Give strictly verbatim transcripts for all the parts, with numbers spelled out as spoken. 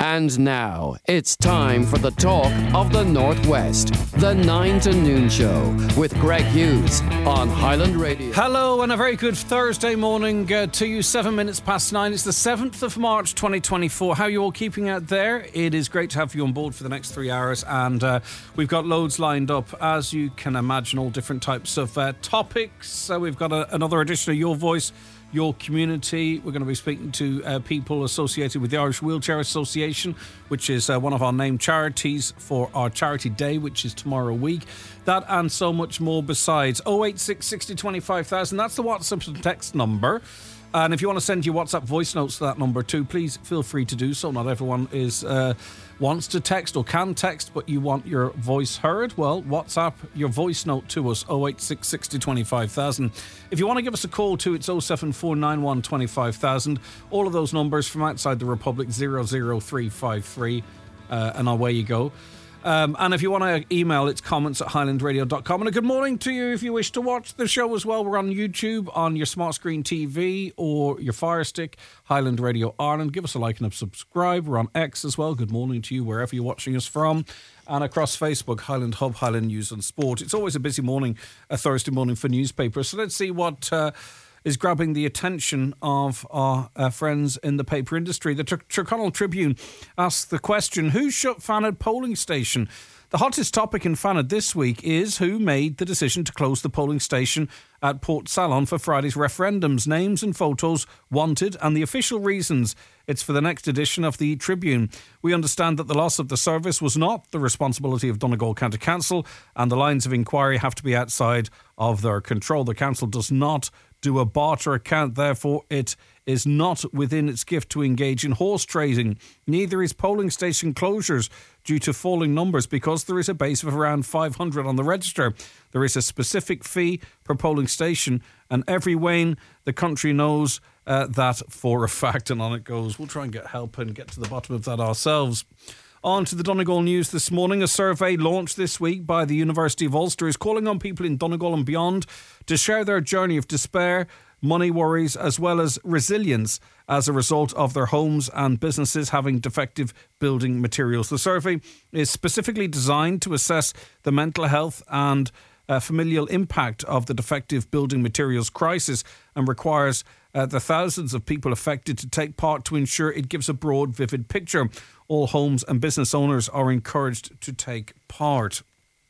And now, it's time for the talk of the Northwest. The nine to noon Show with Greg Hughes on Highland Radio. Hello and a very good Thursday morning uh, to you. Seven minutes past nine. It's the seventh of March twenty twenty-four. How are you all keeping out there? It is great to have you on board for the next three hours. And uh, we've got loads lined up, as you can imagine, all different types of uh, topics. So we've got a, another edition of Your Voice, Your Community. We're going to be speaking to uh, people associated with the Irish Wheelchair Association, which is uh, one of our named charities for our Charity Day, which is tomorrow week. That and so much more besides. oh eight six, sixty, twenty-five thousand. That's the WhatsApp and text number. And if you want to send your WhatsApp voice notes to that number too, please feel free to do so. Not everyone is uh, wants to text or can text, but you want your voice heard. Well, WhatsApp your voice note to us, oh eight six, sixty, twenty-five thousand. If you want to give us a call too, it's oh seven four nine one, twenty-five thousand. All of those numbers from outside the Republic, zero zero three five three. Uh, and away you go. Um, and if you want to email, it's comments at highland radio dot com. And a good morning to you if you wish to watch the show as well. We're on YouTube, on your smart screen T V or your Fire Stick, Highland Radio Ireland. Give us a like and a subscribe. We're on X as well. Good morning to you wherever you're watching us from. And across Facebook, Highland Hub, Highland News and Sport. It's always a busy morning, a Thursday morning for newspapers. So let's see what Uh, is grabbing the attention of our uh, friends in the paper industry. The Tyrconnell Tribune asks the question, who shut Fanad polling station? The hottest topic in Fanad this week is who made the decision to close the polling station at Port Salon for Friday's referendums. Names and photos wanted and the official reasons. It's for the next edition of the Tribune. We understand that the loss of the service was not the responsibility of Donegal County Council and the lines of inquiry have to be outside of their control. The council does not do a barter account, therefore it is not within its gift to engage in horse trading. Neither is polling station closures due to falling numbers because there is a base of around five hundred on the register. There is a specific fee per polling station and every Wayne the country knows uh, that for a fact, and on it goes. We'll try and get help and get to the bottom of that ourselves. On to the Donegal news this morning. A survey launched this week by the University of Ulster is calling on people in Donegal and beyond to share their journey of despair, money worries, as well as resilience as a result of their homes and businesses having defective building materials. The survey is specifically designed to assess the mental health and uh, familial impact of the defective building materials crisis and requires uh, the thousands of people affected to take part to ensure it gives a broad, vivid picture. All homes and business owners are encouraged to take part.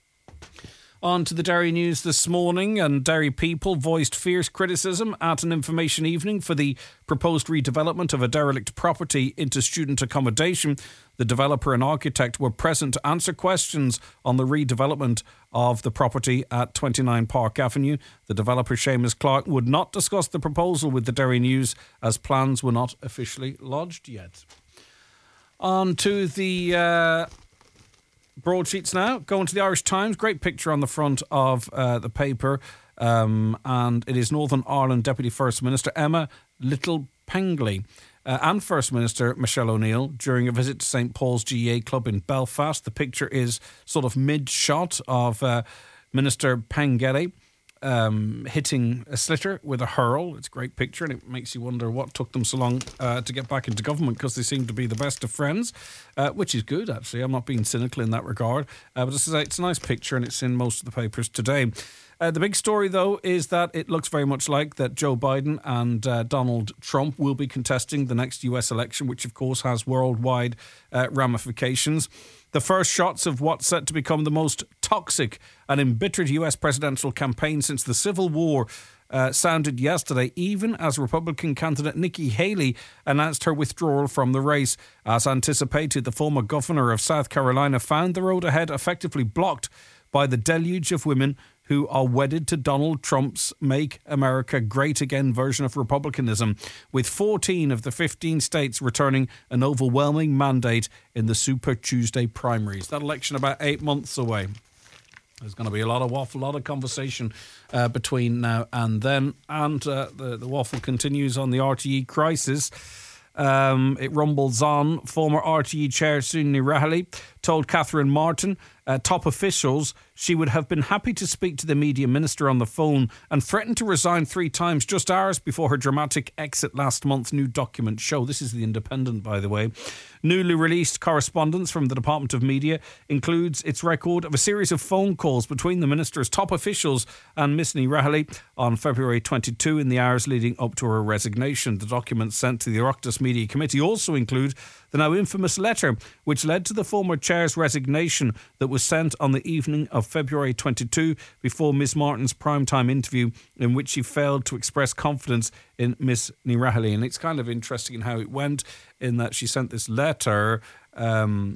On to the Derry news this morning, and Derry people voiced fierce criticism at an information evening for the proposed redevelopment of a derelict property into student accommodation. The developer and architect were present to answer questions on the redevelopment of the property at twenty-nine Park Avenue. The developer, Seamus Clark, would not discuss the proposal with the Derry news as plans were not officially lodged yet. On to the Uh broadsheets now. Going to the Irish Times. Great picture on the front of uh, the paper. Um, and it is Northern Ireland Deputy First Minister Emma Little-Pengley uh, and First Minister Michelle O'Neill during a visit to St Paul's G A A Club in Belfast. The picture is sort of mid-shot of uh, Minister Pengelly Um, hitting a slitter with a hurl. It's a great picture and it makes you wonder what took them so long uh, to get back into government, because they seem to be the best of friends, uh, which is good actually. I'm not being cynical in that regard, uh, but it's a, it's a nice picture and it's in most of the papers today. Uh, the big story though is that it looks very much like that Joe Biden and uh, Donald Trump will be contesting the next U S election, which of course has worldwide uh, ramifications. The first shots of what's set to become the most toxic and embittered U S presidential campaign since the Civil War uh, sounded yesterday, even as Republican candidate Nikki Haley announced her withdrawal from the race. As anticipated, the former governor of South Carolina found the road ahead effectively blocked by the deluge of women who are wedded to Donald Trump's Make America Great Again version of republicanism, with fourteen of the fifteen states returning an overwhelming mandate in the Super Tuesday primaries. That election about eight months away. There's going to be a lot of waffle, a lot of conversation uh, between now and then. And uh, the, the waffle continues on the R T E crisis. Um, it rumbles on. Former R T E chair Sunni Rahali told Catherine Martin uh, top officials, she would have been happy to speak to the media minister on the phone and threatened to resign three times just hours before her dramatic exit last month, new documents show. This is The Independent, by the way. Newly released correspondence from the Department of Media includes its record of a series of phone calls between the minister's top officials and Miss Ní Raghallaigh on February twenty-second in the hours leading up to her resignation. The documents sent to the Oireachtas Media Committee also include the now infamous letter which led to the former chair's resignation that was sent on the evening of February twenty-second before Miss Martin's primetime interview, in which she failed to express confidence in Miss Ní Raghallaigh. And it's kind of interesting how it went, in that she sent this letter um,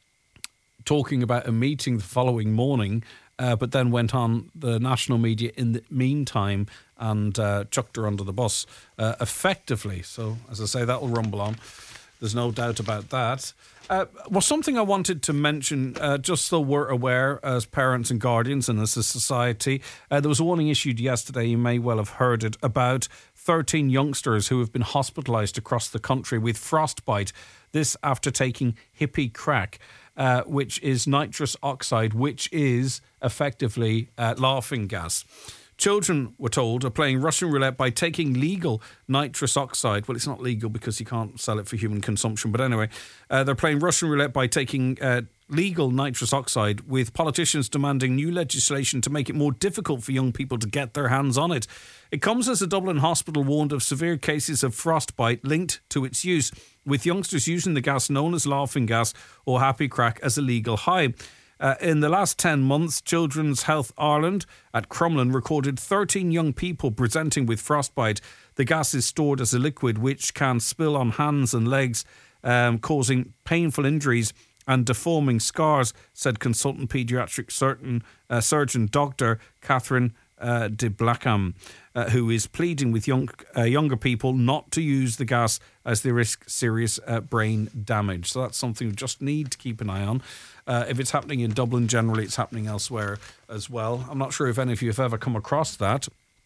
talking about a meeting the following morning, uh, but then went on the national media in the meantime and uh, chucked her under the bus uh, effectively. So, as I say, that will rumble on. There's no doubt about that. Uh, well, something I wanted to mention, uh, just so we're aware as parents and guardians and as a society, uh, there was a warning issued yesterday, you may well have heard it, about thirteen youngsters who have been hospitalised across the country with frostbite. This after taking hippie crack, uh, which is nitrous oxide, which is effectively uh, laughing gas. Children, we're told, are playing Russian roulette by taking legal nitrous oxide. Well, it's not legal because you can't sell it for human consumption. But anyway, uh, they're playing Russian roulette by taking uh, legal nitrous oxide, with politicians demanding new legislation to make it more difficult for young people to get their hands on it. It comes as a Dublin hospital warned of severe cases of frostbite linked to its use, with youngsters using the gas known as laughing gas or happy crack as a legal high. Uh, in the last ten months, Children's Health Ireland at Crumlin recorded thirteen young people presenting with frostbite. The gas is stored as a liquid which can spill on hands and legs, um, causing painful injuries and deforming scars, said consultant paediatric surgeon, uh, surgeon Doctor Catherine uh, de Blackham, uh, who is pleading with young, uh, younger people not to use the gas as they risk serious uh, brain damage. So that's something we just need to keep an eye on. Uh, if it's happening in Dublin, generally it's happening elsewhere as well. I'm not sure if any of you have ever come across that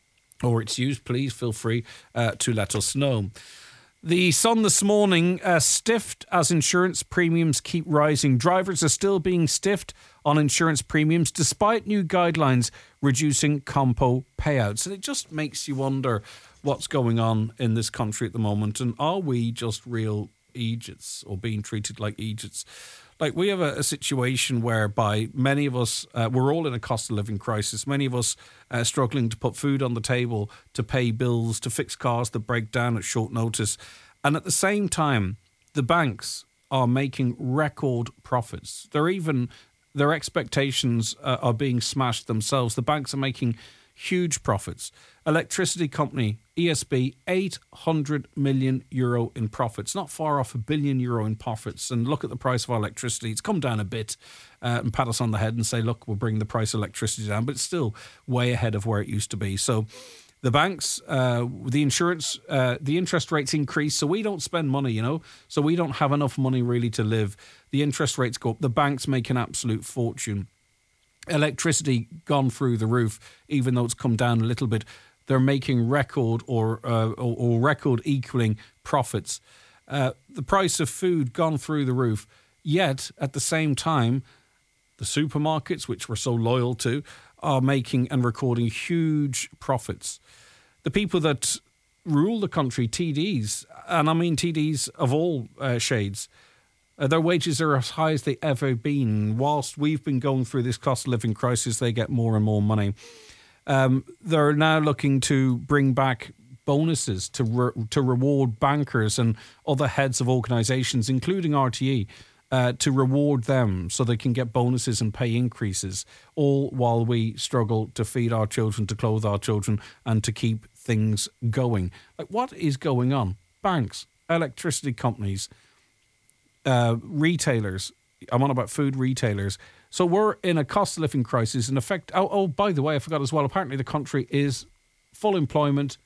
or it's used. Please feel free uh, to let us know. The Sun this morning, uh, stiffed as insurance premiums keep rising. Drivers are still being stiffed on insurance premiums despite new guidelines reducing compo payouts. And it just makes you wonder what's going on in this country at the moment. And are we just real idiots or being treated like idiots? Like, we have a, a situation whereby many of us, uh, we're all in a cost of living crisis. Many of us uh, struggling to put food on the table, to pay bills, to fix cars that break down at short notice. And at the same time, the banks are making record profits. They're even, their expectations uh, are being smashed themselves. The banks are making huge profits. Electricity company E S B, eight hundred million euro in profits, not far off a billion euro in profits. And look at the price of our electricity. It's come down a bit, uh, and pat us on the head and say, look, we'll bring the price of electricity down, but it's still way ahead of where it used to be. So the banks, uh, the insurance, uh, the interest rates increase, so we don't spend money, you know, so we don't have enough money really to live. The interest rates go up. The banks make an absolute fortune. Electricity gone through the roof, even though it's come down a little bit. They're making record or uh, or, or record equaling profits. Uh, the price of food gone through the roof. Yet at the same time, the supermarkets, which we're so loyal to, are making and recording huge profits. The people that rule the country, T Ds, and I mean T Ds of all uh, shades, Uh, their wages are as high as they ever been. Whilst we've been going through this cost of living crisis, they get more and more money. Um, they're now looking to bring back bonuses to re- to reward bankers and other heads of organisations, including R T E, uh, to reward them so they can get bonuses and pay increases, all while we struggle to feed our children, to clothe our children, and to keep things going. Like, what is going on? Banks, electricity companies, Uh, retailers. I'm on about food retailers. So we're in a cost of living crisis. In effect, oh, oh, by the way, I forgot as well, apparently the country is full employment,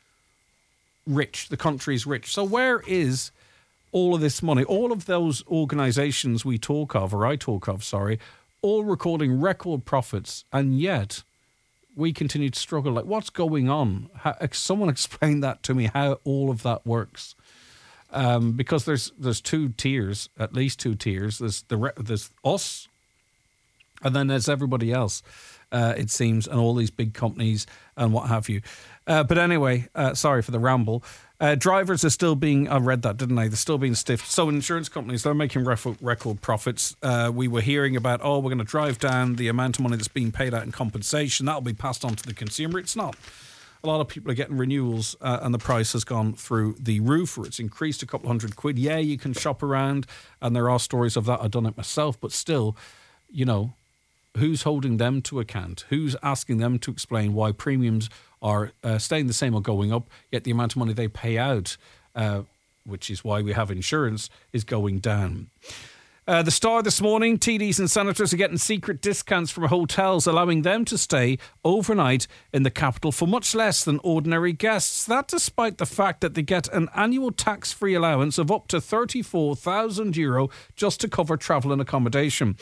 rich. The country is rich. So where is all of this money? All of those organisations we talk of, or I talk of, sorry, all recording record profits, and yet we continue to struggle. Like, what's going on? How, someone explain that to me, how all of that works. Um, because there's there's two tiers, at least two tiers. There's the there's us, And then there's everybody else, uh, it seems, and all these big companies and what have you. Uh, but anyway, uh, sorry for the ramble. Uh, drivers are still being, I read that, didn't I? They're still being stiffed. So insurance companies, they're making record, record profits. Uh, we were hearing about, oh, we're going to drive down the amount of money that's being paid out in compensation. That'll be passed on to the consumer. It's not. A lot of people are getting renewals uh, and the price has gone through the roof, or it's increased a couple hundred quid. Yeah, you can shop around and there are stories of that. I've done it myself, but still, you know, who's holding them to account? Who's asking them to explain why premiums are uh, staying the same or going up, yet the amount of money they pay out, uh, which is why we have insurance, is going down? Uh, the Star this morning, T Ds and senators are getting secret discounts from hotels, allowing them to stay overnight in the capital for much less than ordinary guests. That despite the fact that they get an annual tax-free allowance of up to thirty-four thousand euro just to cover travel and accommodation.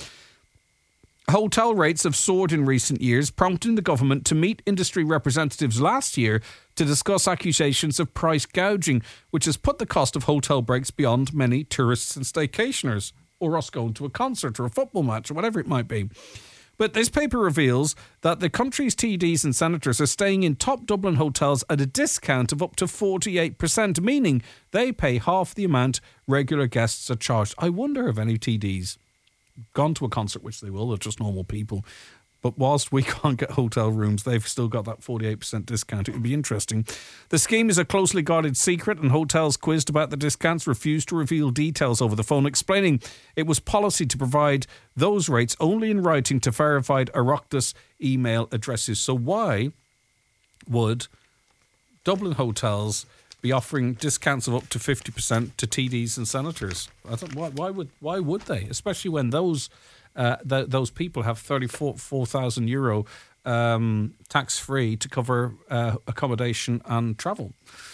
Hotel rates have soared in recent years, prompting the government to meet industry representatives last year to discuss accusations of price gouging, which has put the cost of hotel breaks beyond many tourists and staycationers, or us going to a concert or a football match or whatever it might be. But this paper reveals that the country's T Ds and senators are staying in top Dublin hotels at a discount of up to forty-eight percent, meaning they pay half the amount regular guests are charged. I wonder if any T Ds gone to a concert, which they will, they're just normal people. But whilst we can't get hotel rooms, they've still got that forty-eight percent discount. It would be interesting. The scheme is a closely guarded secret, and hotels quizzed about the discounts refused to reveal details over the phone, explaining it was policy to provide those rates only in writing to verified Oireachtas email addresses. So why would Dublin hotels be offering discounts of up to fifty percent to T Ds and senators? I thought, why, why would why would they? Especially when those uh, th- those people have thirty-four thousand euro um, tax free to cover uh, accommodation and travel.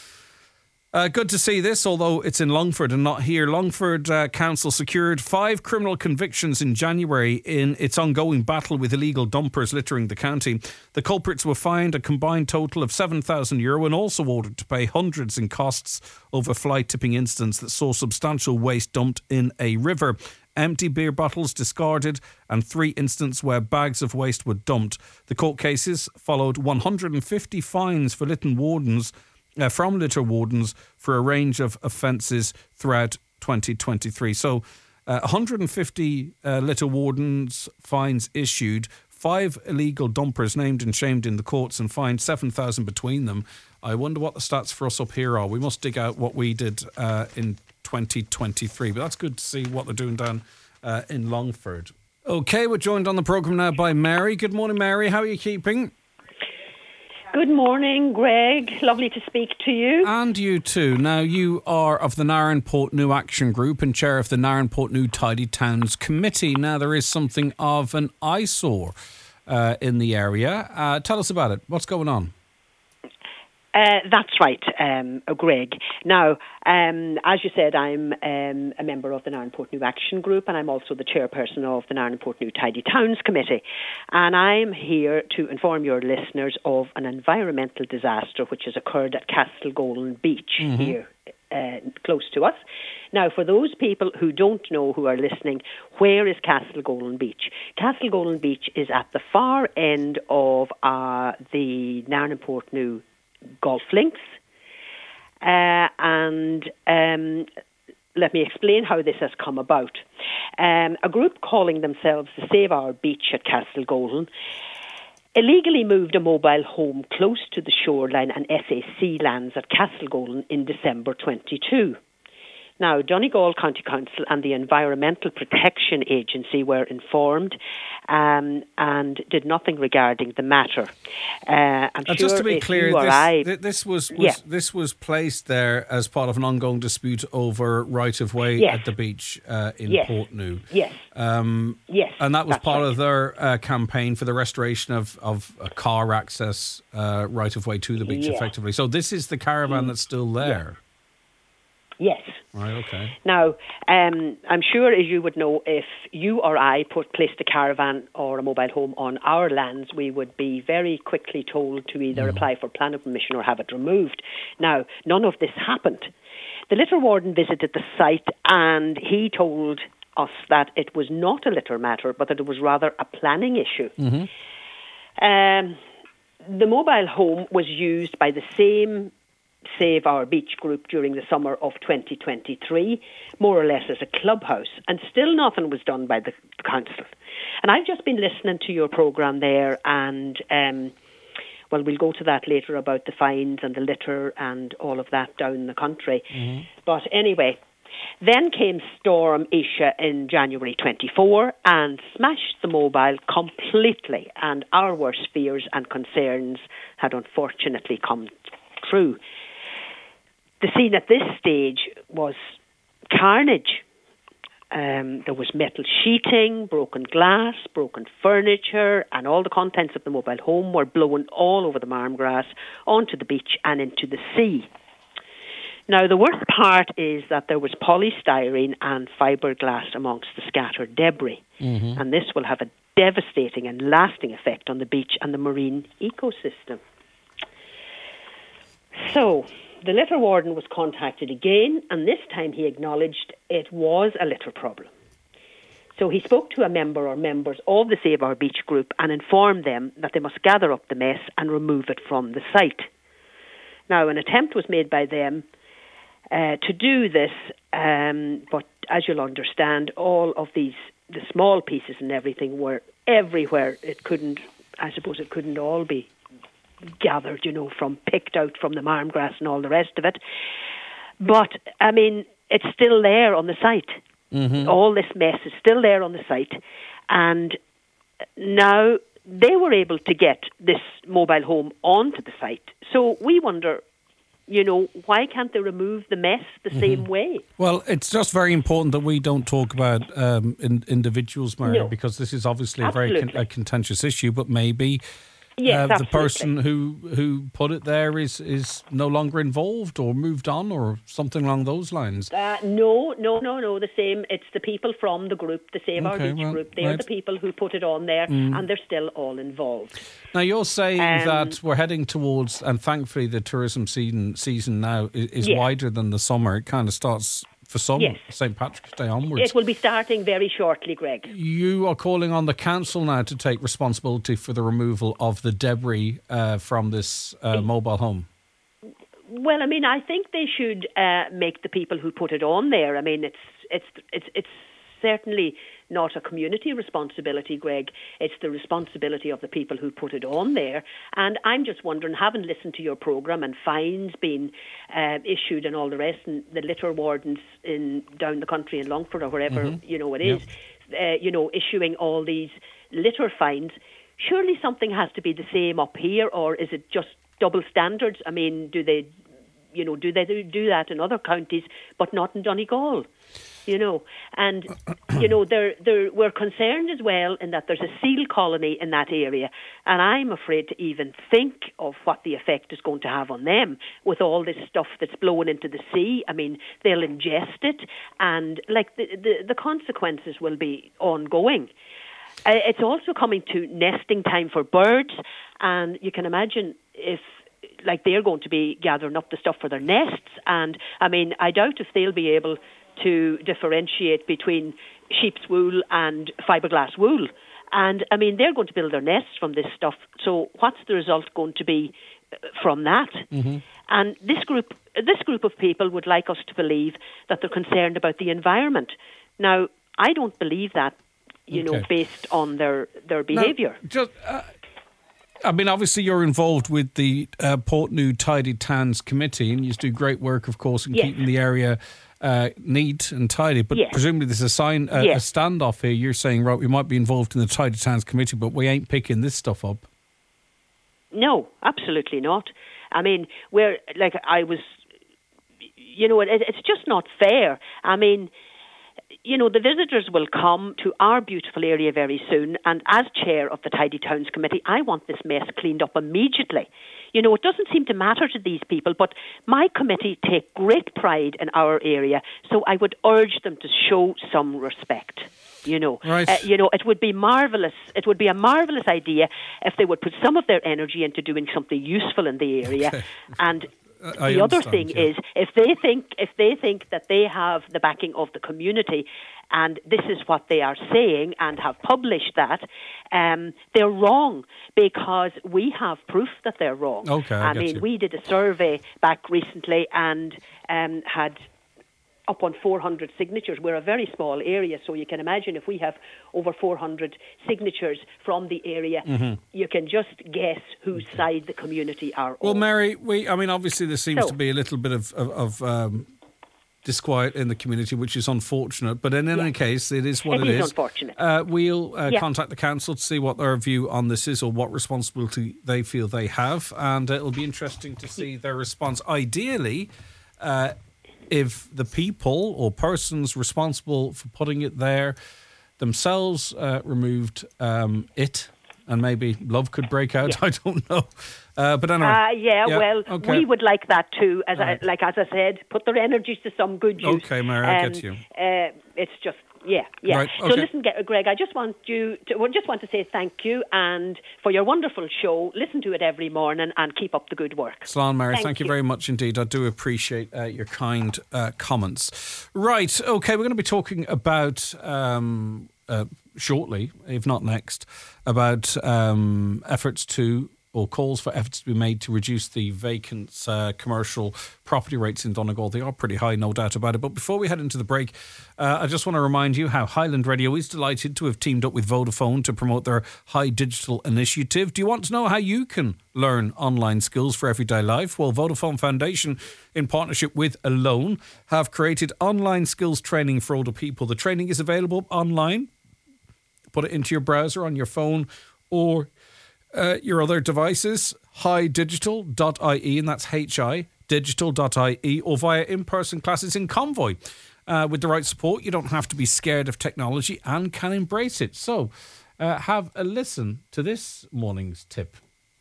Uh, good to see this, although it's in Longford and not here. Longford uh, Council secured five criminal convictions in January in its ongoing battle with illegal dumpers littering the county. The culprits were fined a combined total of seven thousand euro and also ordered to pay hundreds in costs over fly tipping incidents that saw substantial waste dumped in a river. Empty beer bottles discarded and three incidents where bags of waste were dumped. The court cases followed one hundred fifty fines for Lytton wardens Uh, from litter wardens for a range of offences throughout twenty twenty-three. So uh, one hundred fifty uh, litter wardens fines issued, five illegal dumpers named and shamed in the courts and fined seven thousand between them. I wonder what the stats for us up here are. We must dig out what we did uh, in twenty twenty-three, but that's good to see what they're doing down uh, in Longford. OK, we're joined on the programme now by Mary. Good morning, Mary. How are you keeping? Good morning, Greg. Lovely to speak to you. And you too. Now, you are of the Nairn Portneuf Action Group and chair of the Nairn Portneuf Tidy Towns Committee. Now, there is something of an eyesore uh, in the area. Uh, tell us about it. What's going on? Uh, that's right, um, Greg. Now, um, as you said, I'm um, a member of the Nairn Portneuf Action Group, and I'm also the chairperson of the Nairn Portneuf Tidy Towns Committee. And I'm here to inform your listeners of an environmental disaster which has occurred at Castlegolan Beach mm-hmm. here, uh, close to us. Now, for those people who don't know, who are listening, where is Castlegolan Beach? Castlegolan Beach is at the far end of uh, the Nairn Portneuf golf links, uh, and um, let me explain how this has come about. Um, a group calling themselves the Save Our Beach at Castlegolan illegally moved a mobile home close to the shoreline and S A C lands at Castlegolan in December twenty-two. Now, Donegal County Council and the Environmental Protection Agency were informed um, and did nothing regarding the matter. Uh, I'm uh, sure just to be clear, this, I, this was, was yeah. this was placed there as part of an ongoing dispute over right of way yes. at the beach uh, in yes. Portneuf. Yes. Um, yes. And that was part right. of their uh, campaign for the restoration of of a car access uh, right of way to the beach, yeah. effectively. So this is the caravan mm. that's still there. Yeah. Yes. Right, okay. Now, um, I'm sure, as you would know, if you or I put placed a caravan or a mobile home on our lands, we would be very quickly told to either mm. apply for planning permission or have it removed. Now, none of this happened. The litter warden visited the site and he told us that it was not a litter matter, but that it was rather a planning issue. Mm-hmm. Um, the mobile home was used by the same Save Our Beach group during the summer of twenty twenty-three, more or less as a clubhouse, and still nothing was done by the council. And I've just been listening to your programme there, and um, well, we'll go to that later about the fines and the litter and all of that down the country. Mm-hmm. But anyway, then came Storm Isha in January twenty-four and smashed the mobile completely, and our worst fears and concerns had unfortunately come true. The scene at this stage was carnage. Um, there was metal sheeting, broken glass, broken furniture, and all the contents of the mobile home were blown all over the marmgrass, onto the beach and into the sea. Now, the worst part is that there was polystyrene and fiberglass amongst the scattered debris, Mm-hmm. and this will have a devastating and lasting effect on the beach and the marine ecosystem. So, the litter warden was contacted again, and this time he acknowledged it was a litter problem. So he spoke to a member or members of the Save Our Beach group and informed them that they must gather up the mess and remove it from the site. Now, an attempt was made by them uh, to do this, um, but as you'll understand, all of these, the small pieces and everything were everywhere. It couldn't, I suppose it couldn't all be gathered, you know, from picked out from the marmgrass and all the rest of it. But, I mean, it's still there on the site. Mm-hmm. All this mess is still there on the site. And now they were able to get this mobile home onto the site. So we wonder, you know, why can't they remove the mess the mm-hmm. same way? Well, it's just very important that we don't talk about um, in, individuals, Maria, No. because this is obviously Absolutely. a very con- a contentious issue, but maybe... Yes, uh, the person who, who put it there is, is no longer involved or moved on or something along those lines. Uh, no, no, no, no. The same. It's the people from the group, the Save Our Okay, Beach well, group. They're right. the people who put it on there, Mm. and they're still all involved. Now, you're saying Um, that we're heading towards, and thankfully the tourism season season now is, is Yes. wider than the summer. It kind of starts for some, Yes. Saint Patrick's Day onwards. It will be starting very shortly, Greg. You are calling on the council now to take responsibility for the removal of the debris uh, from this uh, mobile home. Well, I mean, I think they should uh, make the people who put it on there. I mean, it's it's it's it's certainly not a community responsibility, Greg. It's the responsibility of the people who put it on there. And I'm just wondering, having listened to your programme and fines being uh, issued and all the rest, and the litter wardens in down the country in Longford or wherever Mm-hmm. you know it is, Yep. uh, you know, issuing all these litter fines. Surely something has to be the same up here, or is it just double standards? I mean, do they, you know, do they do that in other counties, but not in Donegal? You know, and you know, they're, they're, we're concerned as well in that there's a seal colony in that area, and I'm afraid to even think of what the effect is going to have on them with all this stuff that's blowing into the sea. I mean, they'll ingest it, and like the the, the consequences will be ongoing. Uh, it's also coming to nesting time for birds, and you can imagine if, like, they're going to be gathering up the stuff for their nests, and I mean, I doubt if they'll be able to differentiate between sheep's wool and fiberglass wool. And, I mean, they're going to build their nests from this stuff. So what's the result going to be from that? Mm-hmm. And this group, this group of people would like us to believe that they're concerned about the environment. Now, I don't believe that, you Okay. know, based on their, their behaviour. Now, just, uh, I mean, obviously you're involved with the uh, Portneuf Tidy Towns Committee, and you do great work, of course, in Yes. keeping the area uh, neat and tidy. But Yes. presumably there's a sign, uh, Yes. a standoff here. You're saying, right, we might be involved in the Tidy Towns Committee, but we ain't picking this stuff up. No, absolutely not. I mean, we're, like, I was, you know, it, it's just not fair. I mean, you know, the visitors will come to our beautiful area very soon, and as chair of the Tidy Towns Committee, I want this mess cleaned up immediately. You know, it doesn't seem to matter to these people, but my committee take great pride in our area, so I would urge them to show some respect. You know, Right. uh, you know, it would be marvellous. It would be a marvellous idea if they would put some of their energy into doing something useful in the area. Okay. And I the other understand, thing yeah. is, if they think if they think that they have the backing of the community, and this is what they are saying and have published that, um, they're wrong, because we have proof that they're wrong. Okay, I, I get mean, you. we did a survey back recently and um, had up on four hundred signatures. We're a very small area, so you can imagine if we have over four hundred signatures from the area, mm-hmm. you can just guess whose okay. side the community are well, on. Well, Mary, we, I mean, obviously there seems so, to be a little bit of, of, of um, disquiet in the community, which is unfortunate. But in any yeah. case, it is what it, it is. is. unfortunate. Uh, we'll uh, yeah. contact the council to see what their view on this is or what responsibility they feel they have. And uh, it'll be interesting to see their response. Ideally, uh, if the people or persons responsible for putting it there themselves uh, removed um, it, and maybe love could break out. Yeah. I don't know. Uh, but anyway. Uh, yeah, yeah, well, okay. we would like that too. As right. I, like as I said, put their energies to some good use. Okay, Mary, I um, get you. Uh, it's just, yeah, yeah. Right, okay. So listen, Greg, I just want you to, well, just want to say thank you and for your wonderful show. Listen to it every morning and keep up the good work. Slán, Mary, thank, thank you. you very much indeed. I do appreciate uh, your kind uh, comments. Right, okay, we're going to be talking about um, uh, shortly, if not next, about um, efforts to or calls for efforts to be made to reduce the vacant uh, commercial property rates in Donegal. They are pretty high, no doubt about it. But before we head into the break, uh, I just want to remind you how Highland Radio is delighted to have teamed up with Vodafone to promote their High Digital initiative. Do you want to know how you can learn online skills for everyday life? Well, Vodafone Foundation, in partnership with Alone, have created online skills training for older people. The training is available online. Put it into your browser on your phone or Uh, your other devices, hi digital dot I E, and that's H I, digital dot I E, or via in-person classes in Convoy. Uh, with the right support, you don't have to be scared of technology and can embrace it. So uh, have a listen to this morning's tip.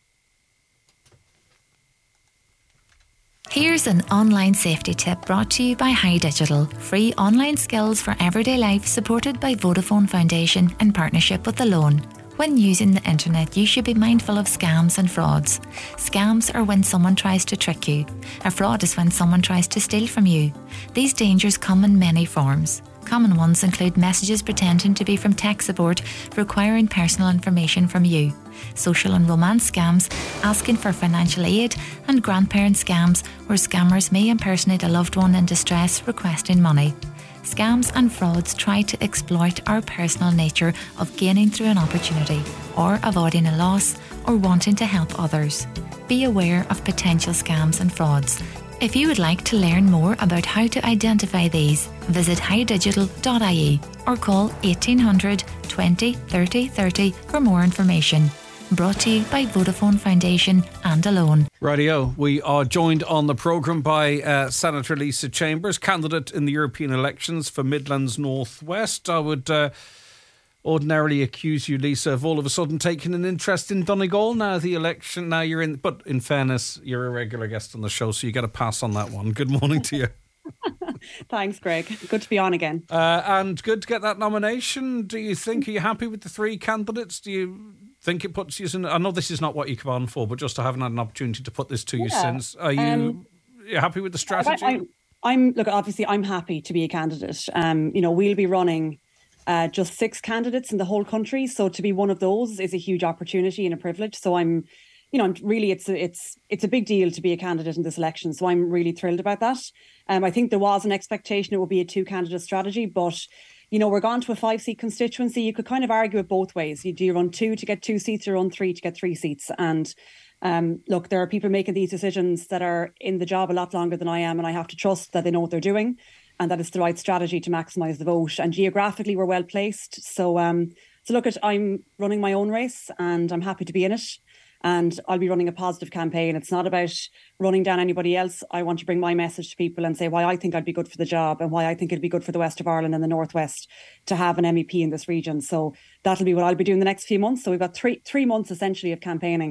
Here's an online safety tip brought to you by High Digital. Free online skills for everyday life supported by Vodafone Foundation in partnership with Alone. When using the internet, you should be mindful of scams and frauds. Scams are when someone tries to trick you. A fraud is when someone tries to steal from you. These dangers come in many forms. Common ones include messages pretending to be from tech support, requiring personal information from you, social and romance scams, asking for financial aid, and grandparent scams, where scammers may impersonate a loved one in distress requesting money. Scams and frauds try to exploit our personal nature of gaining through an opportunity, or avoiding a loss, or wanting to help others. Be aware of potential scams and frauds. If you would like to learn more about how to identify these, visit hi digital dot I E or call eighteen hundred twenty thirty thirty for more information. Brought to you by Vodafone Foundation and Alone. Rightio, we are joined on the programme by uh, Senator Lisa Chambers, candidate in the European elections for Midlands North West. I would uh, ordinarily accuse you, Lisa, of all of a sudden taking an interest in Donegal now the election. Now you're in, but in fairness, you're a regular guest on the show, so you got to pass on that one. Good morning to you. Thanks, Greg. Good to be on again. Uh, and good to get that nomination. Do you think, are you happy with the three candidates? Do you think it puts you in, I know this is not what you come on for, but just I haven't had an opportunity to put this to you yeah. since. Are you, um, you happy with the strategy? I, I, I'm, look, obviously I'm happy to be a candidate. Um, you know, we'll be running uh, just six candidates in the whole country. So to be one of those is a huge opportunity and a privilege. So I'm, you know, really, it's a, it's it's a big deal to be a candidate in this election. So I'm really thrilled about that. Um, I think there was an expectation it would be a two-candidate strategy, but, you know, we're gone to a five-seat constituency. You could kind of argue it both ways. You do you run two to get two seats, or run three to get three seats. And um, look, there are people making these decisions that are in the job a lot longer than I am, and I have to trust that they know what they're doing and that it's the right strategy to maximise the vote. And geographically, we're well placed. So, um, so look, at I'm running my own race, and I'm happy to be in it. And I'll be running a positive campaign. It's not about running down anybody else. I want to bring my message to people and say why I think I'd be good for the job and why I think it'd be good for the west of Ireland and the Northwest to have an M E P in this region. So that'll be what I'll be doing the next few months. So we've got three three months essentially of campaigning.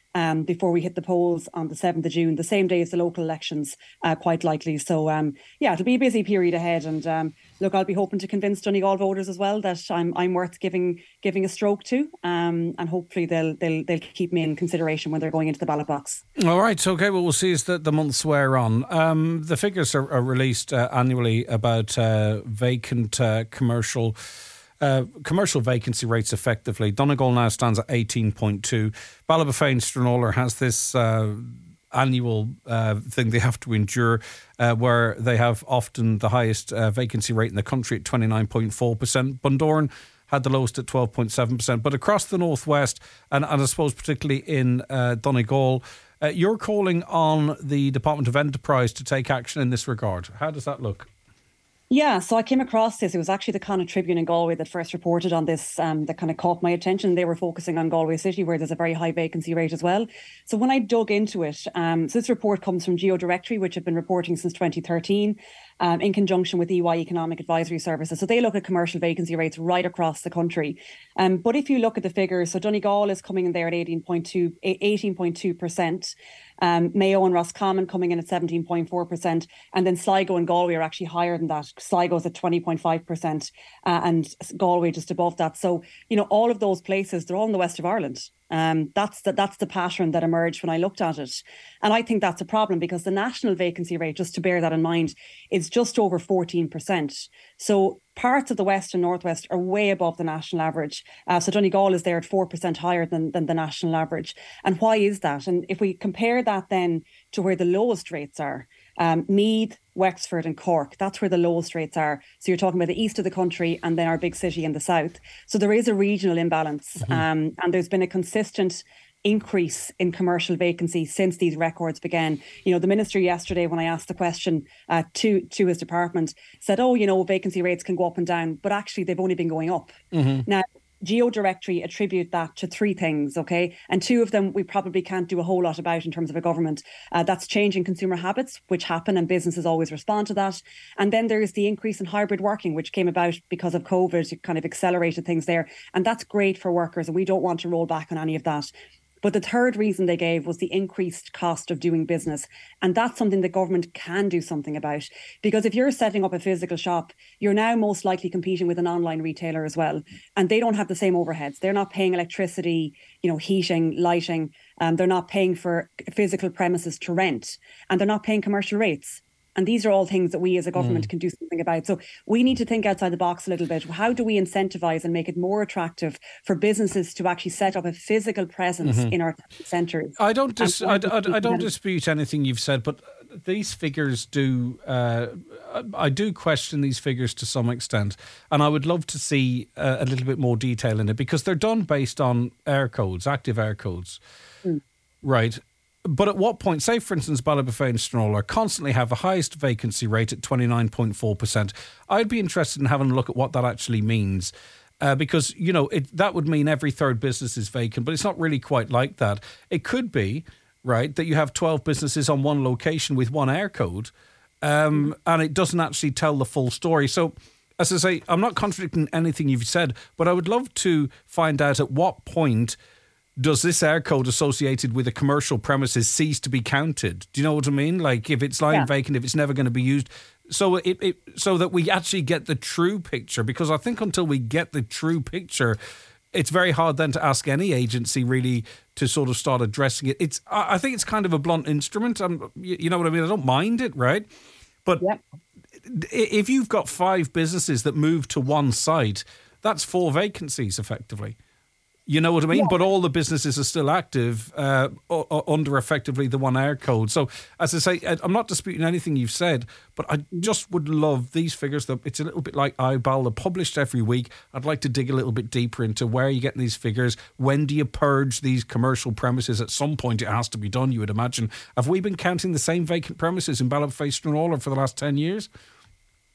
um, before we hit the polls on the seventh of June, the same day as the local elections, uh, quite likely. So, um, yeah, it'll be a busy period ahead. And um, look, I'll be hoping to convince Donegal voters as well that I'm I'm worth giving giving a stroke to, um, and hopefully they'll they'll they'll keep me in consideration when they're going into the ballot box. All right, okay. Well, we'll see as the, the months wear on. Um, the figures are, are released uh, annually about uh, vacant uh, commercial. Uh, commercial vacancy rates effectively. Donegal now stands at eighteen point two. Ballybofane Stranorlar has this uh, annual uh, thing they have to endure uh, where they have often the highest uh, vacancy rate in the country at twenty-nine point four percent. Bundoran had the lowest at twelve point seven percent. But across the northwest, and, and I suppose particularly in uh, Donegal, uh, you're calling on the Department of Enterprise to take action in this regard. How does that look? Yeah, so I came across this. It was actually the Connacht Tribune in Galway that first reported on this, um, that kind of caught my attention. They were focusing on Galway City, where there's a very high vacancy rate as well. So when I dug into it, um, so this report comes from GeoDirectory, which have been reporting since twenty thirteen, um, in conjunction with E Y Economic Advisory Services. So they look at commercial vacancy rates right across the country. Um, but if you look at the figures, so Donegal is coming in there at eighteen point two percent. Um, Mayo and Roscommon coming in at seventeen point four percent, and then Sligo and Galway are actually higher than that. Sligo's at twenty point five percent, uh, and Galway just above that. So, you know, all of those places, they're all in the west of Ireland. Um, that's the, that's the pattern that emerged when I looked at it. And I think that's a problem because the national vacancy rate, just to bear that in mind, is just over fourteen percent. So parts of the west and northwest are way above the national average. Uh, so Donegal is there at four percent higher than, than the national average. And why is that? And if we compare that then to where the lowest rates are, um, Meath, Wexford and Cork, that's where the lowest rates are. So you're talking about the east of the country and then our big city in the south. So there is a regional imbalance, mm-hmm. um, and there's been a consistent increase in commercial vacancy since these records began. You know, the minister yesterday, when I asked the question uh, to to his department, said, oh, you know, vacancy rates can go up and down, but actually they've only been going up. Mm-hmm. Now, GeoDirectory attribute that to three things, okay? And two of them we probably can't do a whole lot about in terms of a government. Uh, that's changing consumer habits, which happen, and businesses always respond to that. And then there's the increase in hybrid working, which came about because of COVID. It kind of accelerated things there. And that's great for workers, and we don't want to roll back on any of that. But the third reason they gave was the increased cost of doing business. And that's something the government can do something about. Because if you're setting up a physical shop, you're now most likely competing with an online retailer as well. And they don't have the same overheads. They're not paying electricity, you know, heating, lighting. Um, they're not paying for physical premises to rent. And they're not paying commercial rates. And these are all things that we as a government mm. can do something about. So we need to think outside the box a little bit. How do we incentivise and make it more attractive for businesses to actually set up a physical presence mm-hmm. in our centres? I don't dis- I, I, I don't dispute anything you've said, but these figures do, uh, I do question these figures to some extent. And I would love to see uh, a little bit more detail in it, because they're done based on air codes, active air codes. Mm. Right. But at what point, say for instance, Ballybofane and Stranorlar constantly have the highest vacancy rate at twenty-nine point four percent. I'd be interested in having a look at what that actually means. Uh, because, you know, it, that would mean every third business is vacant, but it's not really quite like that. It could be, right, that you have twelve businesses on one location with one air code, um, and it doesn't actually tell the full story. So, as I say, I'm not contradicting anything you've said, but I would love to find out at what point does this air code associated with a commercial premises cease to be counted? Do you know what I mean? Like if it's lying yeah. vacant, if it's never going to be used, so it, it so that we actually get the true picture. Because I think until we get the true picture, it's very hard then to ask any agency really to sort of start addressing it. It's I think it's kind of a blunt instrument. I'm, you know what I mean? I don't mind it, right? But yeah. if you've got five businesses that move to one site, that's four vacancies effectively. You know what I mean? Yeah. But all the businesses are still active uh, under effectively the one air code. So, as I say, I'm not disputing anything you've said, but I just would love these figures. That it's a little bit like I B A L. They're published every week. I'd like to dig a little bit deeper into where are you getting these figures? When do you purge these commercial premises? At some point, it has to be done, you would imagine. Have we been counting the same vacant premises in Ballybofane and Stranorlar for the last ten years?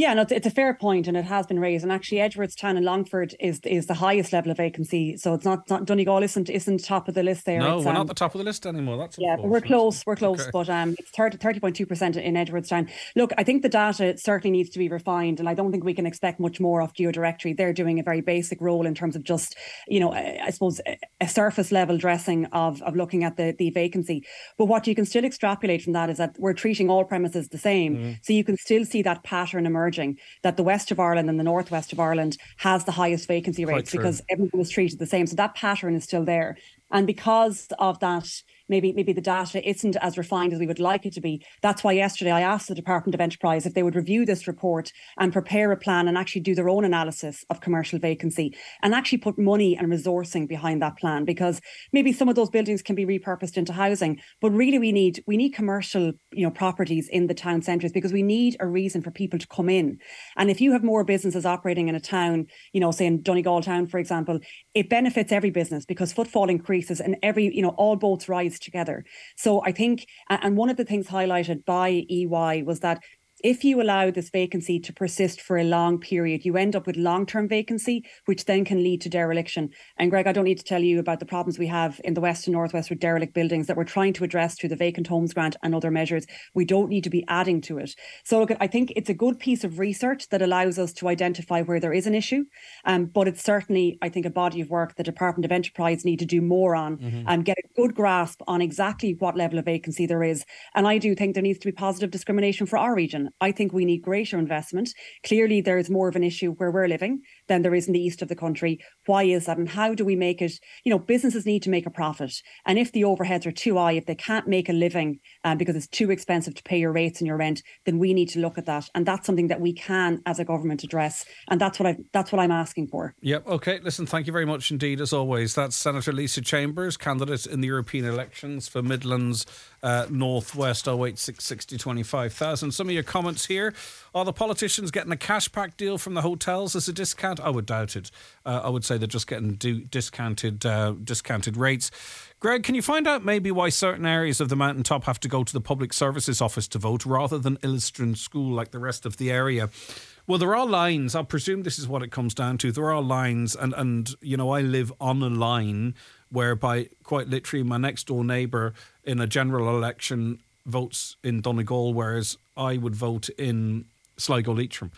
Yeah, no, it's a fair point, and it has been raised. And actually, Edgeworthstown and Longford is is the highest level of vacancy. So it's not, not Donegal isn't isn't top of the list there. No, it's, we're um, not the top of the list anymore. That's yeah, but we're close. We're close, okay. but um, it's thirty point two percent in Edgeworthstown. Look, I think the data certainly needs to be refined, and I don't think we can expect much more off Geodirectory. They're doing a very basic role in terms of just, you know, I suppose a surface level dressing of of looking at the the vacancy. But what you can still extrapolate from that is that we're treating all premises the same, mm. so you can still see that pattern emerging that the west of Ireland and the northwest of Ireland has the highest vacancy rates because everyone was treated the same. So that pattern is still there. And because of that, maybe maybe the data isn't as refined as we would like it to be. That's why yesterday I asked the Department of Enterprise if they would review this report and prepare a plan and actually do their own analysis of commercial vacancy and actually put money and resourcing behind that plan, because maybe some of those buildings can be repurposed into housing, but really we need we need commercial, you know, properties in the town centres, because we need a reason for people to come in. And if you have more businesses operating in a town, you know, say in Donegal town, for example, it benefits every business because footfall increases and every, you know, all boats rise together. So I think, and one of the things highlighted by E Y was that if you allow this vacancy to persist for a long period, you end up with long-term vacancy, which then can lead to dereliction. And Greg, I don't need to tell you about the problems we have in the west and northwest with derelict buildings that we're trying to address through the Vacant Homes Grant and other measures. We don't need to be adding to it. So look, I think it's a good piece of research that allows us to identify where there is an issue. Um, but it's certainly, I think, a body of work the Department of Enterprise need to do more on and mm-hmm. um, get a good grasp on exactly what level of vacancy there is. And I do think there needs to be positive discrimination for our region. I think we need greater investment. Clearly, there is more of an issue where we're living than there is in the east of the country. Why is that? And how do we make it? You know, businesses need to make a profit. And if the overheads are too high, if they can't make a living um, because it's too expensive to pay your rates and your rent, then we need to look at that. And that's something that we can, as a government, address. And that's what I that's what I'm asking for. Yep. Okay. Listen, thank you very much indeed, as always. That's Senator Lisa Chambers, candidate in the European elections for Midlands uh, North West, oh eight six sixty twenty-five thousand. Some of your comments here. Are the politicians getting a cashback deal from the hotels as a discount? I would doubt it. Uh, I would say they're just getting do- discounted uh, discounted rates. Greg, can you find out maybe why certain areas of the mountaintop have to go to the Public Services Office to vote rather than Illustrine School like the rest of the area? Well, there are lines. I presume this is what it comes down to. There are lines, and, and you know, I live on a line whereby quite literally my next door neighbour in a general election votes in Donegal, whereas I would vote in Sligo Leitrim.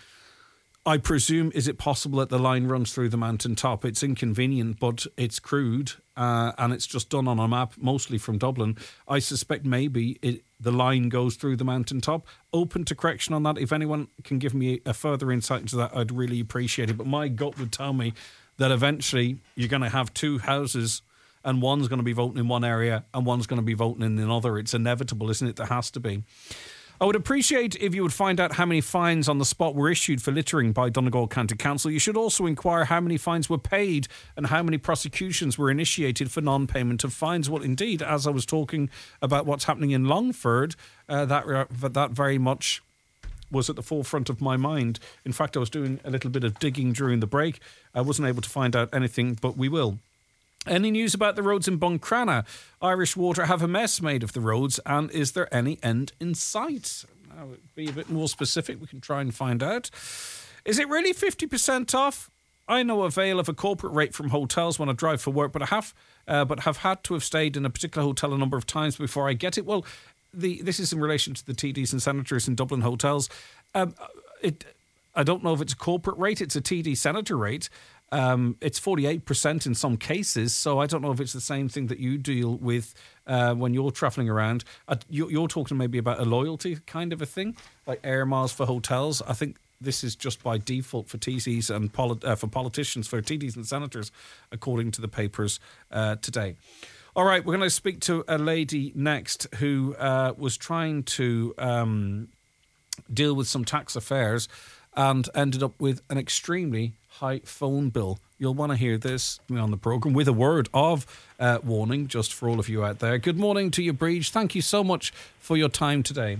I presume, is it possible that the line runs through the mountaintop? It's inconvenient, but it's crude, uh, and it's just done on a map, mostly from Dublin. I suspect maybe it, the line goes through the mountaintop. Open to correction on that. If anyone can give me a further insight into that, I'd really appreciate it. But my gut would tell me that eventually you're going to have two houses and one's going to be voting in one area and one's going to be voting in another. It's inevitable, isn't it? There has to be. I would appreciate if you would find out how many fines on the spot were issued for littering by Donegal County Council. You should also inquire how many fines were paid and how many prosecutions were initiated for non-payment of fines. Well, indeed, as I was talking about what's happening in Longford, uh, that uh, that very much was at the forefront of my mind. In fact, I was doing a little bit of digging during the break. I wasn't able to find out anything, but we will. Any news about the roads in Buncrana? Irish Water have a mess made of the roads, and is there any end in sight? Now, be a bit more specific, we can try and find out. Is it really fifty percent off? I know avail of a corporate rate from hotels when I drive for work, but I have uh, but have had to have stayed in a particular hotel a number of times before I get it. Well, the this is in relation to the T Ds and senators in Dublin hotels. Um, it, I don't know if it's a corporate rate, it's a T D senator rate. Um, it's forty-eight percent in some cases, so I don't know if it's the same thing that you deal with uh, when you're travelling around. Uh, you, you're talking maybe about a loyalty kind of a thing, like air miles for hotels. I think this is just by default for T Ds and polit- uh, for politicians, for T Ds and senators, according to the papers uh, today. All right, we're going to speak to a lady next who uh, was trying to um, deal with some tax affairs and ended up with an extremely high phone bill. You'll want to hear this on the programme with a word of uh, warning just for all of you out there. Good morning to you, Breach. Thank you so much for your time today.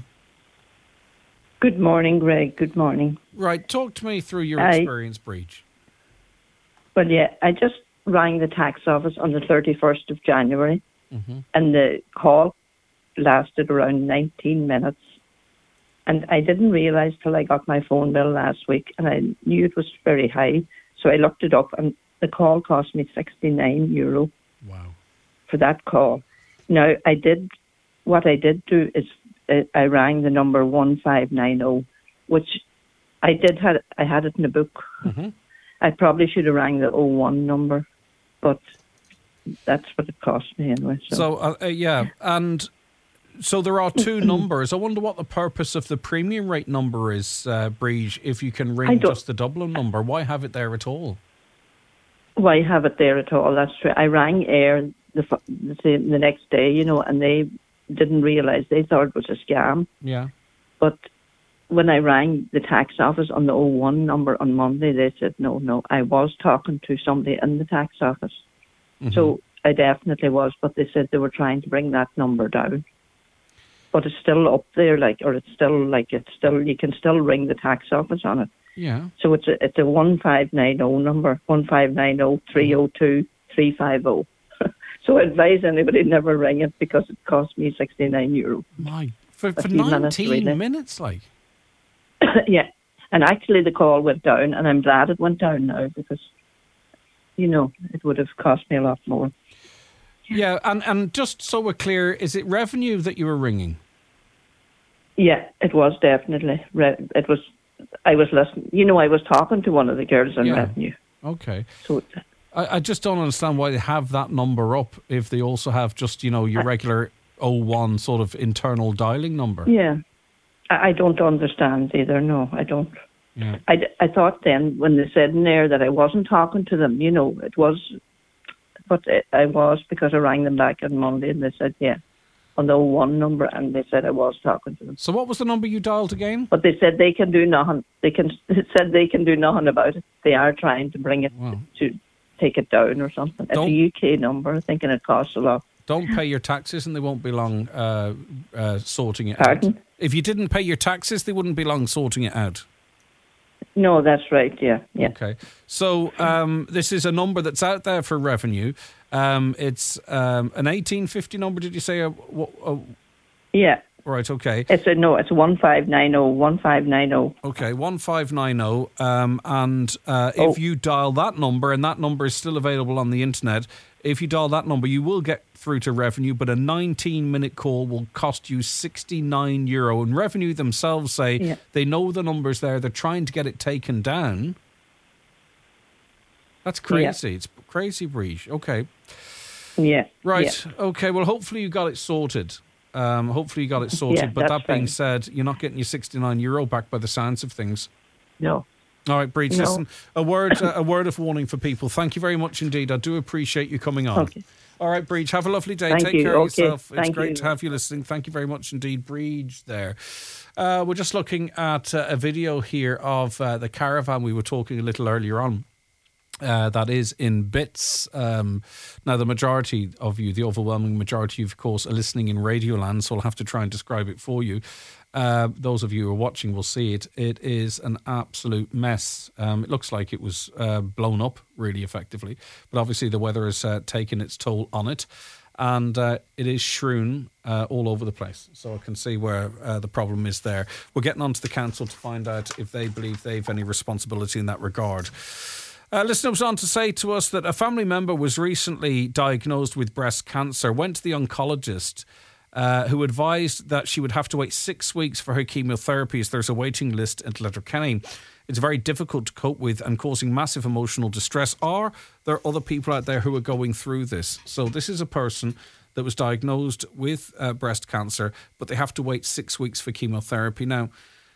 Good morning, Greg. Good morning. Right, talk to me through your I, experience, Breach. Well, yeah, I just rang the tax office on the thirty-first of January, mm-hmm. and the call lasted around nineteen minutes. And I didn't realise till I got my phone bill last week, and I knew it was very high. So I looked it up, and the call cost me sixty-nine euro. Wow. For that call. Now, I did, what I did do is uh, I rang the number one five nine zero, which I did had, I had it in the book. Mm-hmm. I probably should have rang the oh one number, but that's what it cost me anyway. So, so uh, uh, yeah, and so there are two numbers. I wonder what the purpose of the premium rate number is, uh, Briege, if you can ring just the Dublin number. Why have it there at all? Why have it there at all? That's true. I rang Air the, the, the next day, you know, and they didn't realise. They thought it was a scam. Yeah. But when I rang the tax office on the oh one number on Monday, they said, no, no, I was talking to somebody in the tax office. Mm-hmm. So I definitely was, but they said they were trying to bring that number down. But it's still up there, like, or it's still, like, it's still, you can still ring the tax office on it. Yeah. So it's a, it's a one five nine zero number, one five nine zero, three zero two, three five zero. So I advise anybody never ring it because it cost me sixty-nine euro. My, for, for nineteen minutes, minutes, like? Yeah, and actually the call went down, and I'm glad it went down now because, you know, it would have cost me a lot more. Yeah, and, and just so we're clear, is it revenue that you were ringing? Yeah, it was definitely. It was, I was listening, you know, I was talking to one of the girls in yeah. revenue. Okay. So I, I just don't understand why they have that number up if they also have just, you know, your regular oh one sort of internal dialing number. Yeah. I don't understand either. No, I don't. Yeah. I, I thought then when they said in there that I wasn't talking to them, you know, it was, but I was because I rang them back on Monday and they said, yeah, on the oh one number, and they said I was talking to them. So what was the number you dialed again? But they said they can do nothing. They can it said they can do nothing about it. They are trying to bring it wow. to take it down or something. It's a U K number, thinking it costs a lot. Don't pay your taxes and they won't be long uh, uh, sorting it Pardon? out. If you didn't pay your taxes, they wouldn't be long sorting it out. No, that's right, yeah. yeah. Okay. So um, this is a number that's out there for revenue. Um, it's um, an eighteen fifty number, did you say? A, a, a, yeah. Right, okay. It's a, no, it's one five nine zero, one five nine zero. Okay, one five nine zero. Um, and uh, if oh. you dial that number, and that number is still available on the internet, if you dial that number, you will get through to revenue, but a nineteen minute call will cost you sixty-nine euro. And revenue themselves say yeah. they know the number's there, they're trying to get it taken down. That's crazy. Yeah. It's crazy, Briege. Okay. Yeah. Right. Yeah. Okay, well, hopefully you got it sorted. Um, hopefully you got it sorted. Yeah, but that being fine. said, you're not getting your sixty-nine euro back by the sounds of things. No. All right, Briege, no. listen, a word, uh, a word of warning for people. Thank you very much indeed. I do appreciate you coming on. Okay. All right, Briege, have a lovely day. Thank Take you. care of okay. yourself. It's Thank great you. to have you listening. Thank you very much indeed, Briege there. Uh, we're just looking at uh, a video here of uh, the caravan we were talking a little earlier on. Uh, that is in bits. Um, now, the majority of you, the overwhelming majority, of course, are listening in Radioland, so I'll have to try and describe it for you. Uh, those of you who are watching will see it. It is an absolute mess. Um, it looks like it was uh, blown up really effectively, but obviously the weather has uh, taken its toll on it, and uh, it is strewn uh, all over the place. So I can see where uh, the problem is there. We're getting onto the council to find out if they believe they've any responsibility in that regard. Uh, listener was on to say to us that a family member was recently diagnosed with breast cancer, went to the oncologist, uh, who advised that she would have to wait six weeks for her chemotherapy as there's a waiting list at Letterkenny. It's very difficult to cope with and causing massive emotional distress. Are there other people out there who are going through this? So this is a person that was diagnosed with uh, breast cancer, but they have to wait six weeks for chemotherapy. Now,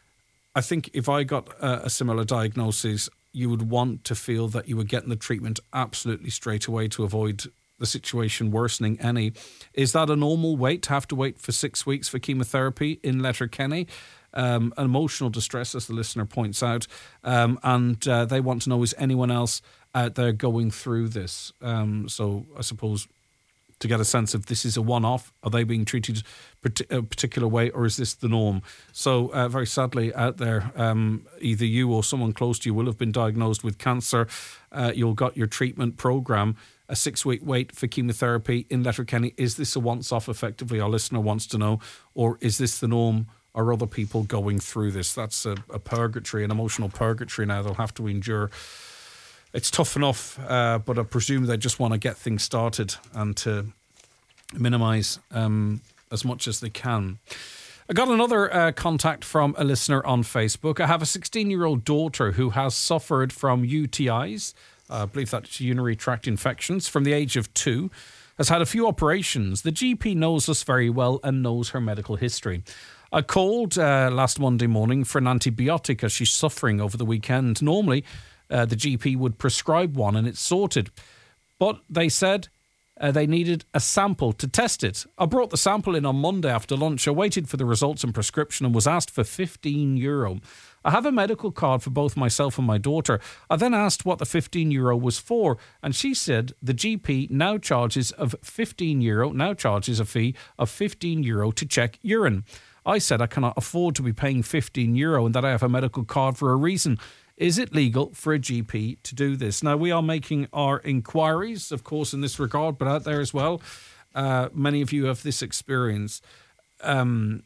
I think if I got uh, a similar diagnosis, you would want to feel that you were getting the treatment absolutely straight away to avoid the situation worsening any. Is that a normal wait to have to wait for six weeks for chemotherapy in Letterkenny? Um, emotional distress, as the listener points out. Um, and uh, they want to know, is anyone else out there going through this? Um, so I suppose to get a sense of this is a one-off. Are they being treated a particular way, or is this the norm? So uh, very sadly out there, um, either you or someone close to you will have been diagnosed with cancer. Uh, you'll got your treatment programme, a six-week wait for chemotherapy in Letterkenny. Is this a once-off effectively? Our listener wants to know. Or is this the norm are other people going through this. That's a, a purgatory, an emotional purgatory now they'll have to endure. It's tough enough, uh, but I presume they just want to get things started and to minimise um, as much as they can. I got another uh, contact from a listener on Facebook. I have a sixteen-year-old daughter who has suffered from U T Is, uh, I believe that's urinary tract infections, from the age of two, has had a few operations. The G P knows us very well and knows her medical history. I called uh, last Monday morning for an antibiotic as she's suffering over the weekend. Normally, uh, the G P would prescribe one and it's sorted. But they said Uh, they needed a sample to test it. I brought the sample in on Monday after lunch. I waited for the results and prescription and was asked for fifteen euro. I have a medical card for both myself and my daughter. I then asked what the fifteen euro was for, and she said the G P now charges of fifteen euro, now charges a fee of fifteen euro to check urine. I said I cannot afford to be paying fifteen euro and that I have a medical card for a reason. Is it legal for a G P to do this? Now, we are making our inquiries, of course, in this regard, but out there as well, uh, many of you have this experience. Um,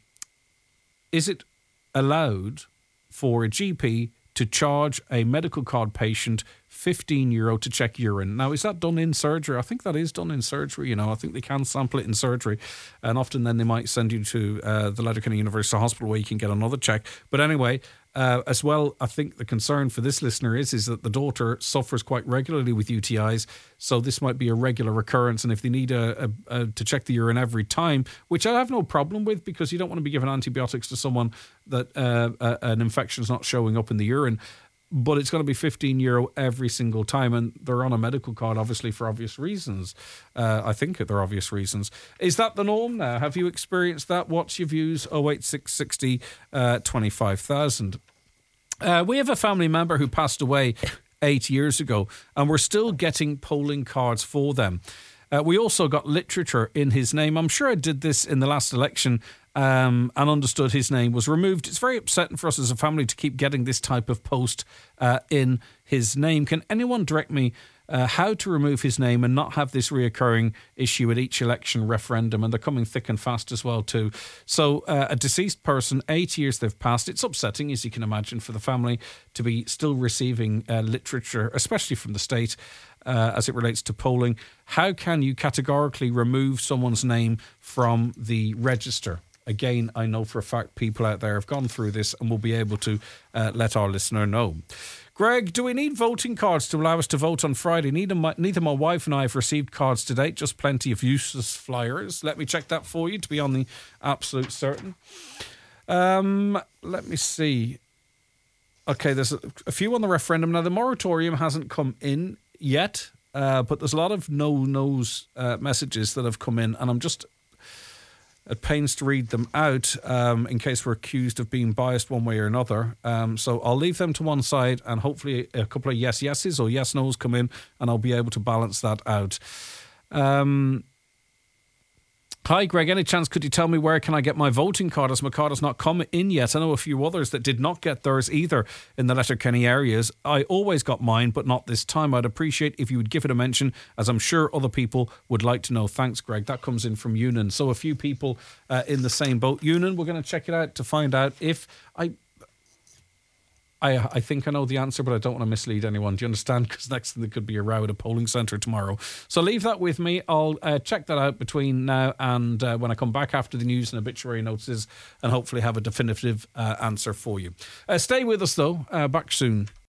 is it allowed for a G P to charge a medical card patient fifteen euro to check urine? Now, is that done in surgery? I think that is done in surgery. You know, I think they can sample it in surgery, and often then they might send you to uh, the Letterkenny University Hospital where you can get another check. But anyway, Uh, as well, I think the concern for this listener is is that the daughter suffers quite regularly with U T Is, so this might be a regular recurrence, and if they need a, a, a, to check the urine every time, which I have no problem with because you don't want to be giving antibiotics to someone that uh, a, an infection is not showing up in the urine, but it's going to be fifteen euro every single time, and they're on a medical card, obviously, for obvious reasons. Uh, I think they're obvious reasons. Is that the norm now? Have you experienced that? What's your views? oh eight six sixty, uh, twenty-five thousand. Uh, we have a family member who passed away eight years ago, and we're still getting polling cards for them. Uh, we also got literature in his name. I'm sure I did this in the last election um, and understood his name was removed. It's very upsetting for us as a family to keep getting this type of post uh, in his name. Can anyone direct me uh, how to remove his name and not have this reoccurring issue at each election referendum? And they're coming thick and fast as well too. So uh, a deceased person, eight years they've passed. It's upsetting, as you can imagine, for the family to be still receiving uh, literature, especially from the state, Uh, as it relates to polling. How can you categorically remove someone's name from the register? Again, I know for a fact people out there have gone through this and will be able to uh, let our listener know. Greg, do we need voting cards to allow us to vote on Friday? Neither my, neither my wife and I have received cards to date, just plenty of useless flyers. Let me check that for you to be on the absolute certain. Um, let me see. Okay, there's a, a few on the referendum. Now, the moratorium hasn't come in yet, uh, but there's a lot of no-nos uh, messages that have come in, and I'm just at pains to read them out um, in case we're accused of being biased one way or another. Um, so I'll leave them to one side, and hopefully a couple of yes yeses or yes nos come in, and I'll be able to balance that out. Um, Hi, Greg. Any chance could you tell me where can I get my voting card, as my card has not come in yet? I know a few others that did not get theirs either in the Letterkenny areas. I always got mine, but not this time. I'd appreciate if you would give it a mention, as I'm sure other people would like to know. Thanks, Greg. That comes in from Unan. So a few people uh, in the same boat. Unan, we're going to check it out to find out if I... I, I think I know the answer, but I don't want to mislead anyone. Do you understand? Because next thing there could be a row at a polling centre tomorrow. So leave that with me. I'll uh, check that out between now and uh, when I come back after the news and obituary notices, and hopefully have a definitive uh, answer for you. Uh, stay with us, though. Uh, back soon.